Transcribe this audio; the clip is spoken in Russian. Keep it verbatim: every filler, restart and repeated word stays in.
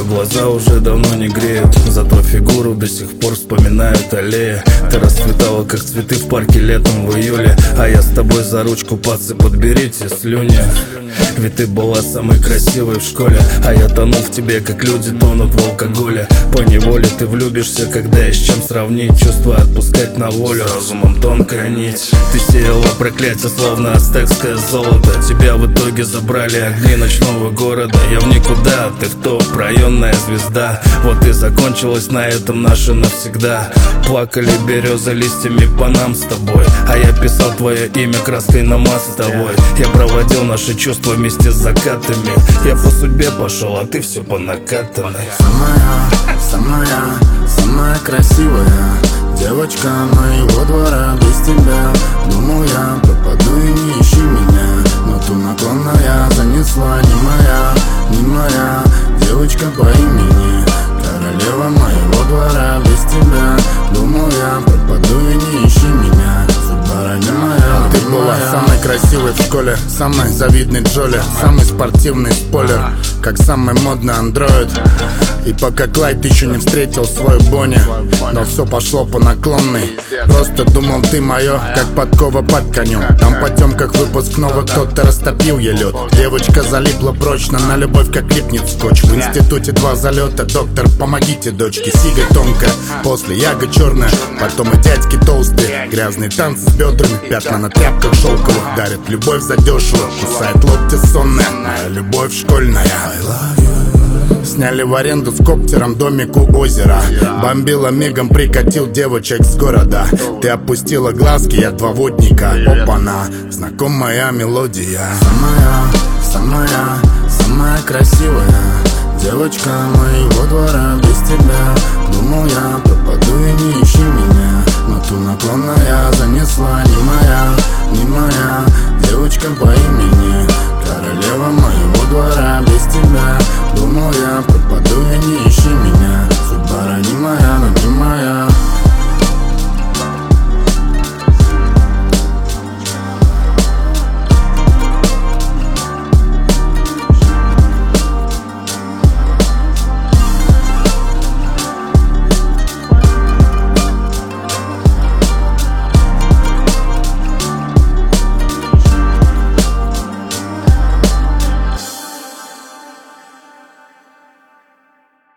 Ее глаза уже давно не греют, зато фигуру до сих пор вспоминают аллеи. Ты расцветала, как цветы в парке летом в июле, а я с тобой за ручку, пацы, подберите слюни. Ведь ты была самой красивой в школе, а я тонул в тебе, как люди тонут в алкоголе. Поневоле ты влюбишься, когда есть чем сравнить. Чувства отпускать на волю, разумом тонкая нить. Ты сеяла проклятие, словно ацтекское золото. Тебя в итоге забрали огни ночного города. Я в никуда, ты в топ, районная звезда. Вот и закончилось на этом наше навсегда. Плакали березы листьями по нам с тобой, а я писал твое имя краской на мостовой. Я проводил наши чувства вместе с закатами. Я по судьбе пошел, а ты все по накатанной. Самая, самая, самая красивая девочка моего двора. Без тебя, думал я, пропаду и не ищи меня. Но ту наклонная занесла не моя, не моя девочка по имени королева моего двора. Без тебя, думал я, пропаду и не ищи меня. Судьба не моя. Ты была самой красивой в школе, самой завидной Джоли, самый спортивный спойлер, как самый модный андроид. И пока Клайд еще не встретил свой Бонни, но все пошло по наклонной. Просто думал, ты мое, как подкова под конем. Там по темках выпускного кто-то растопил ей лед. Девочка залипла прочно на любовь, как липнет скотч. В институте два залета, доктор, помогите дочке. Сига тонкая, после яга черная, потом и дядьки толстые. Грязные танцы с бедрами, пятна на тряпках шелковых. Дарит любовь задешево, кусает локти сонная. Моя любовь школьная. I love you. Сняли в аренду с коптером домик у озера. Бомбила мигом, прикатил девочек с города. Ты опустила глазки, я два водника. Опа-на, знакомая мелодия. Самая, самая, самая красивая девочка моего двора.